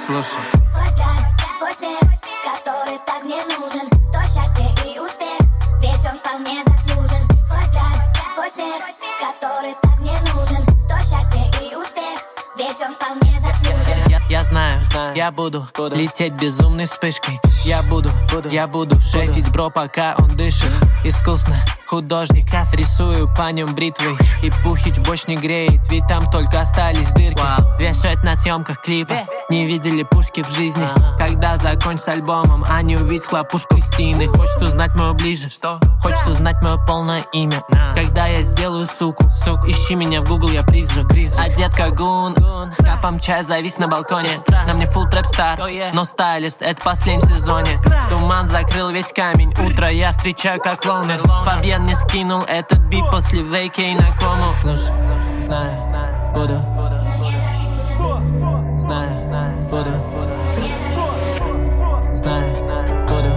Слушай. Твой взгляд, твой смех, который так мне нужен. То счастье и успех, ведь он вполне заслужен. Твой взгляд, твой смех, который так мне нужен. То счастье и успех, ведь он вполне заслужен. Я знаю, я буду лететь безумной вспышкой. Я буду шефить бро, пока он дышит. Искусно, художник, рисую по нем бритвой. И Пухич борщ не греет, ведь там только остались дырки. Вешать на съемках клипа, не видели пушки в жизни. Когда закончишь альбомом, а не увидеть хлопушку Кристины. Хочет узнать мое ближе, хочет узнать мое полное имя. Когда я сделаю суку, ищи меня в Google, я призрак. Одет как гун, с капом чая завис на балконе. На мне full trap star, но стайлист, это в последнем сезоне. Туман закрыл весь камень, утро я встречаю как лоунер. Побед не скинул этот бит после вейкей на кому. Слушай, знаю, буду. Знаю, буду. Знаю, буду.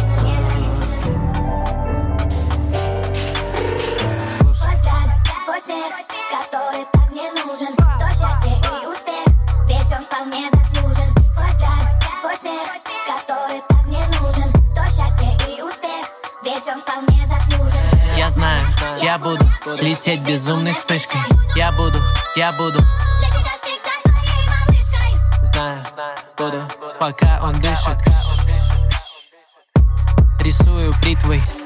Твой взгляд, твой смех, который так мне нужен. То счастье и успех, ведь он вполне заслужен. Твой взгляд, твой смех, который так мне нужен. То счастье и успех, ведь он вполне заслужен. Я знаю, я буду лететь безумной вспышкой. Я буду Для тебя всегда твоей малышкой. знаю, буду, пока он дышит. Рисую бритвой.